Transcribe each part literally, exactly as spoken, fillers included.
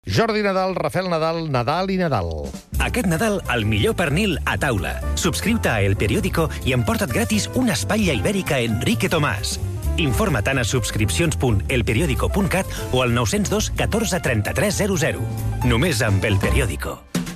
Jordi Nadal, Rafael Nadal, Nadal i Nadal. Aquest Nadal, el millor pernil a taula. Subscriu-te a El Periódico i emporta't gratis una espatlla ibèrica Enrique Tomàs. Informa't a subscripcions punt el periódico punt cat o al nou zero dos catorze trenta-tres zero zero. Només amb El Periódico.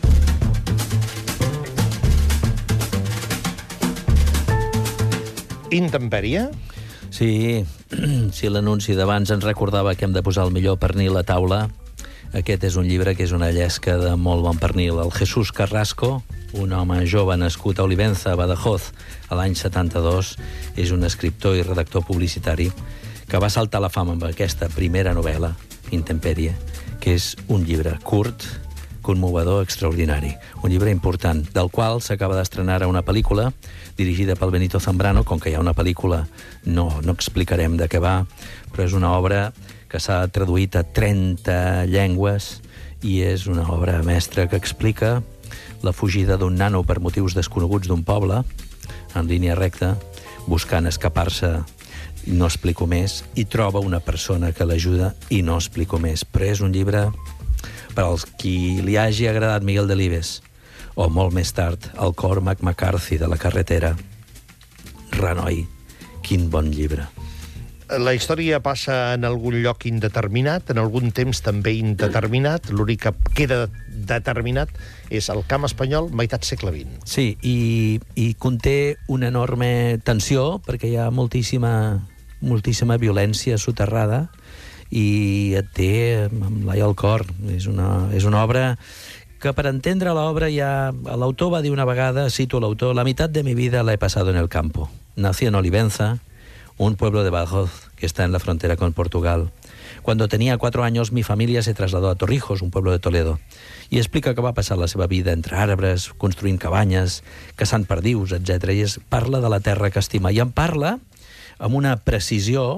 Intempèrie? Sí, si l'anunci d'abans ens recordava que hem de posar el millor pernil a taula, aquest és un llibre que és una llesca de molt bon pernil. El Jesús Carrasco, un home jove nascut a Olivenza, Badajoz, a l'any setanta-dos, és un escriptor i redactor publicitari que va saltar a la fama amb aquesta primera novel·la, Intempèrie, que és un llibre curt, conmovedor, extraordinari. Un llibre important, del qual s'acaba d'estrenar una pel·lícula dirigida pel Benito Zambrano. Com que hi ha una pel·lícula, no, no explicarem de què va, però és una obra que s'ha traduït a trenta llengües i és una obra mestra que explica la fugida d'un nano per motius desconeguts d'un poble, en línia recta, buscant escapar-se, no explico més, i troba una persona que l'ajuda i no explico més. Però és un llibre per als qui li hagi agradat Miguel Delibes, o molt més tard, el Cormac McCarthy de La carretera. Renoi, quin bon llibre. La història passa en algun lloc indeterminat, en algun temps també indeterminat. L'únic que queda determinat és el camp espanyol, meitat segle vint. Sí, i, i conté una enorme tensió, perquè hi ha moltíssima, moltíssima violència soterrada, i et té amb l'ai al cor. És una, és una obra que, per entendre l'obra, ja l'autor va dir una vegada, cito l'autor, «La mitad de mi vida la he pasado en el campo. Nací en Olivenza, un pueblo de Badajoz que está en la frontera con Portugal. Cuando tenía cuatro años, mi familia se trasladó a Torrijos, un pueblo de Toledo, i explica que va passar la seva vida entre arbres, construint cabanyes, caçant perdius, etcètera. I es parla de la terra que estima. I en parla amb una precisió,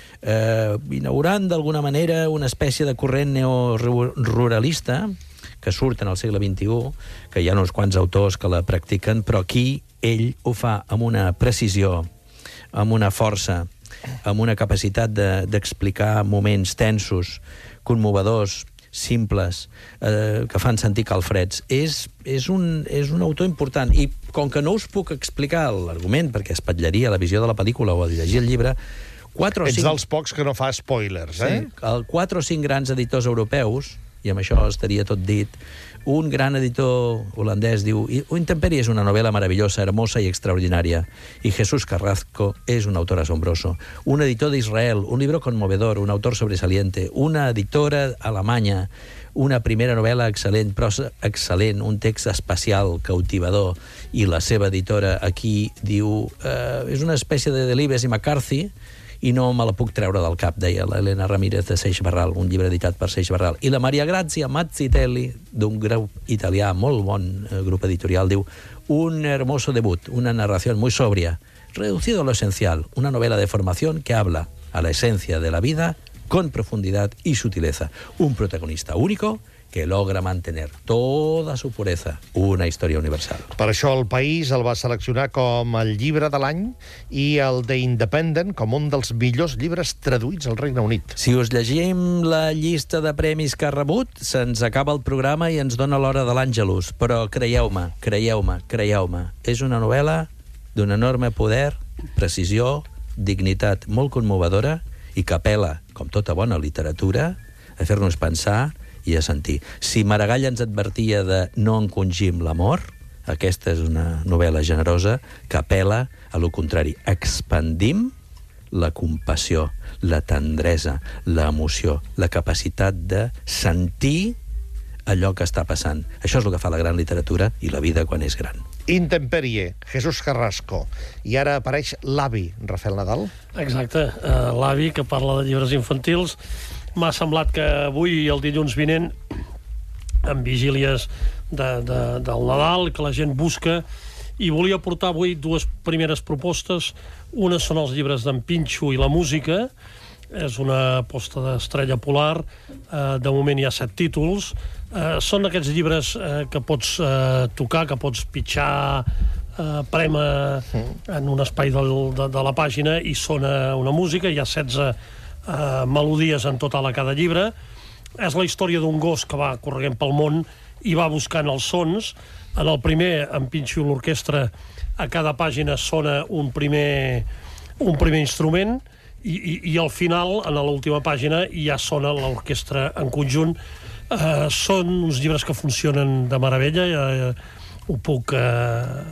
eh, inaugurant d'alguna manera una espècie de corrent neoruralista que surt en el segle vint-i-u, que hi ha uns quants autors que la practiquen, però aquí ell ho fa amb una precisió, amb una força, amb una capacitat d'explicar de, moments tensos, conmovedors, simples, eh, que fan sentir calfreds. És, és, un, és un autor important. I com que no us puc explicar l'argument, perquè espatllaria la visió de la pel·lícula o el llegir el llibre, quatre o Ets cinc... dels pocs que no fa spoilers, eh? Sí, el quatre o cinc grans editors europeus, i amb això estaria tot dit. Un gran editor holandès diu: Intempèrie és una novel·la maravillosa, hermosa i extraordinària, y Jesús Carrasco és un autor asombroso. Un editor d'Israel, un libro conmovedor, un autor sobresaliente. Una editora alemanya, una primera novel·la excel·lent, prosa excel·lent, un text espacial, cautivador, i la seva editora aquí diu eh, és una espècie de Delibes i McCarthy, i no me la puc treure del cap, deia l'Helena Ramírez de Seix Barral, un llibre editat per Seix Barral. I la Maria Grazia Mazzitelli, d'un grup italià, molt bon eh, grup editorial, diu: un hermoso debut, una narración muy sobria, reducido a lo esencial, una novela de formación que habla a la esencia de la vida con profundidad y sutileza. Un protagonista único que logra mantener toda su pureza, una història universal. Per això El País el va seleccionar com el llibre de l'any i el The Independent com un dels millors llibres traduïts al Regne Unit. Si us llegim la llista de premis que ha rebut, se'ns acaba el programa i ens dona l'hora de l'Àngelus. Però creieu-me, creieu-me, creieu-me, és una novel·la d'un enorme poder, precisió, dignitat molt conmovedora i que apel·la, com tota bona literatura, a fer-nos pensar i a sentir. Si Maragall ens advertia de no encongim l'amor, aquesta és una novel·la generosa que apel·la a lo contrari. Expandim la compassió, la tendresa, l'emoció, la capacitat de sentir allò que està passant. Això és el que fa la gran literatura i la vida quan és gran. Intempèrie, Jesús Carrasco. I ara apareix l'avi, Rafael Nadal. Exacte, uh, l'avi que parla de llibres infantils. M'ha semblat que avui, el dilluns vinent, amb vigílies de, de, del Nadal, que la gent busca, i volia portar avui dues primeres propostes. Una són els llibres d'en Pinxo i la música. És una aposta d'Estrella Polar. Eh, de moment hi ha set títols. Eh, són aquests llibres eh, que pots eh, tocar, que pots pitjar, eh, prema en un espai del, de, de la pàgina i sona una música. Hi ha setze eh, melodies en total a cada llibre. és la història d'un gos que va corregent pel món i va buscant els sons. En el primer, en Pinxo l'orquestra, a cada pàgina sona un primer, un primer instrument, i, i, i al final, en l'última pàgina, ja sona l'orquestra en conjunt. Eh, són uns llibres que funcionen de meravella, eh, ho puc eh,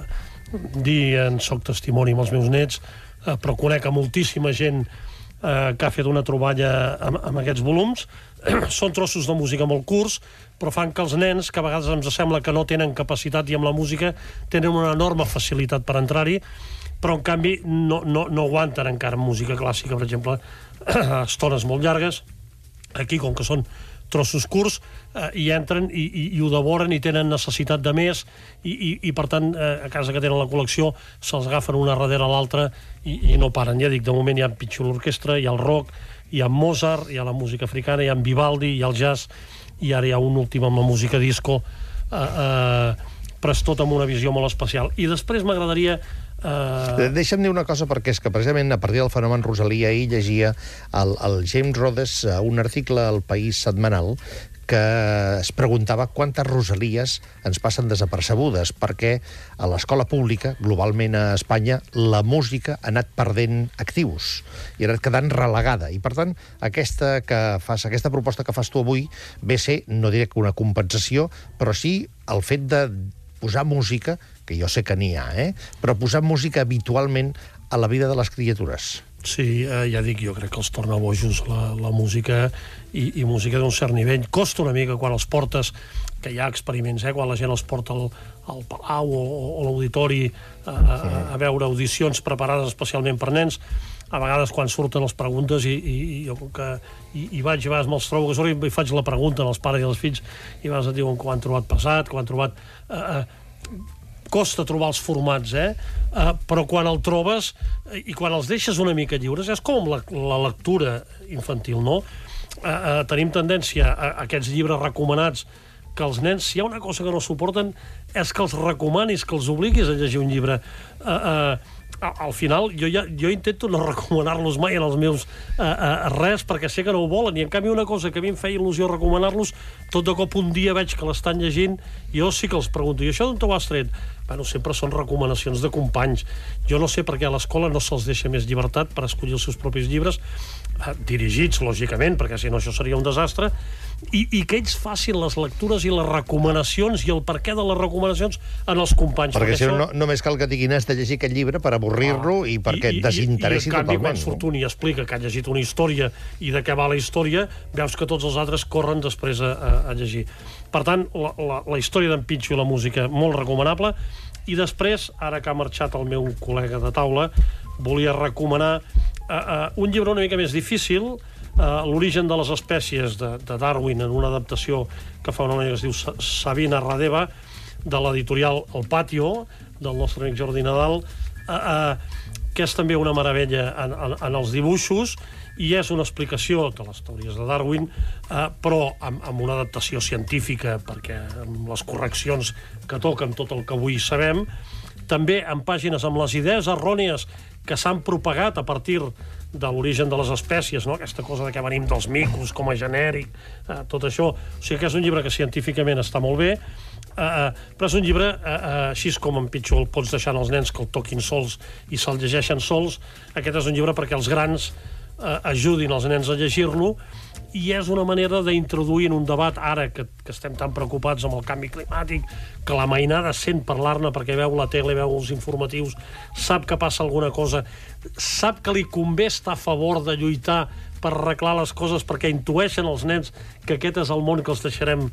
dir, en soc testimoni amb els meus nets, eh, però conec a moltíssima gent eh, que ha fet una troballa amb, amb aquests volums. Són trossos de música molt curts, però fan que els nens, que a vegades ens sembla que no tenen capacitat i amb la música tenen una enorme facilitat per entrar-hi, però en canvi no, no, no aguanten encara música clàssica, per exemple, estones molt llargues. Aquí, com que són trossos curts, eh, hi entren i, i, i ho devoren i tenen necessitat de més, i, i, i per tant, eh, a casa que tenen la col·lecció, se'ls agafen una darrere l'altra i, i no paren. Ja dic, de moment hi ha Pinxo l'orquestra, hi ha el rock, hi ha Mozart, hi ha la música africana, hi ha Vivaldi, hi ha el jazz, i ara hi ha un últim amb la música disco, eh, eh, però és tot amb una visió molt especial. I després m'agradaria... Uh... Deixa'm dir una cosa, perquè és que precisament a partir del fenomen Rosalia ahir llegia el, el James Rhodes un article al País setmanal que es preguntava quantes Rosalies ens passen desapercebudes, perquè a l'escola pública, globalment a Espanya, la música ha anat perdent actius i ha anat quedant relegada. I per tant, aquesta, que fas, aquesta proposta que fas tu avui ve a ser, no diré que una compensació, però sí el fet de posar música, que jo sé que n'hi ha, eh? però posar música habitualment a la vida de les criatures. Sí, eh, ja dic, jo crec que els torna bojos la, la música, i, i música d'un cert nivell. Costa una mica quan els portes, que hi ha experiments, eh? quan la gent els porta al, al Palau o, o l'Auditori a, a, a veure audicions preparades especialment per nens. A vegades quan surten les preguntes i, i, i jo com que i, i vaig, a vegades me'ls trobo que sort, i faig la pregunta als pares i als fills, i a vegades et diuen que ho han trobat pesat, que ho han trobat... Eh, eh, costa trobar els formats, eh? Uh, però quan el trobes uh, i quan els deixes una mica lliures, és com la, la lectura infantil, no? Uh, uh, tenim tendència a, a aquests llibres recomanats que els nens, si hi ha una cosa que no suporten, és que els recomanis, que els obliguis a llegir un llibre. Uh, uh, al final, jo, ja, jo intento no recomanar-los mai en els meus uh, uh, res, perquè sé que no ho volen, i en canvi una cosa que a mi em feia il·lusió recomanar-los, tot de cop un dia veig que l'estan llegint, i jo sí que els pregunto, i això d'on t'ho has tret? Bueno, sempre són recomanacions de companys. Jo no sé per què a l'escola no se'ls deixa més llibertat per escollir els seus propis llibres, eh, dirigits, lògicament, perquè si no això seria un desastre, i, i que ells facin les lectures i les recomanacions i el perquè de les recomanacions en els companys. Perquè, perquè si això... no, només cal que tinguin has de llegir aquest llibre per avorrir-lo ah, i perquè et desinteressi totalment. I, i, i en canvi, quan surt un i explica que ha llegit una història i de què va la història, veus que tots els altres corren després a, a, a llegir. Per tant, la, la, la història d'en Pinxo i la música, molt recomanable. I després, ara que ha marxat el meu col·lega de taula, volia recomanar uh, uh, un llibre una mica més difícil, uh, L'origen de les espècies, de, de Darwin, en una adaptació que fa una noia que es diu Sabina Radeva, de l'editorial El Patio, del nostre amic Jordi Nadal, uh, uh, que és també una meravella en, en, en els dibuixos, i és una explicació de les teories de Darwin, eh, però amb, amb una adaptació científica, perquè amb les correccions que toquen tot el que avui sabem, també amb pàgines amb les idees errònies que s'han propagat a partir de l'origen de les espècies, no? Aquesta cosa de que venim dels micos com a genèric, eh, tot això. O sigui que és un llibre que científicament està molt bé, eh, però és un llibre, eh, així com en Pinxo el pots deixar als nens que el toquin sols i se'l llegeixen sols, aquest és un llibre perquè els grans eh, ajudin els nens a llegir-lo, i és una manera d'introduir en un debat, ara que, que estem tan preocupats amb el canvi climàtic, que la mainada sent parlar-ne perquè veu la tele, veu els informatius, sap que passa alguna cosa, sap que li convé estar a favor de lluitar per arreglar les coses, perquè intueixen els nens que aquest és el món que els deixarem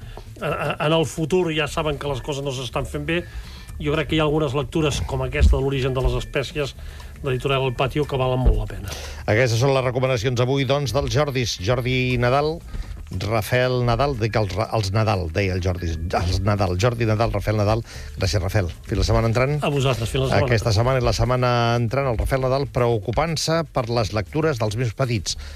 en el futur i ja saben que les coses no s'estan fent bé. Jo crec que hi ha algunes lectures com aquesta de l'origen de les espècies de l'editorial El Patio que valen molt la pena. Aquestes són les recomanacions avui, doncs, dels Jordis. Jordi Nadal, Rafael Nadal, dic els, els Nadal, deia el Jordi, els Nadal, Jordi Nadal, Rafael Nadal. Gràcies, Rafael. Fins la setmana entrant. A vosaltres, fins la setmana. Aquesta setmana i la setmana entrant, el Rafael Nadal preocupant-se per les lectures dels més petits.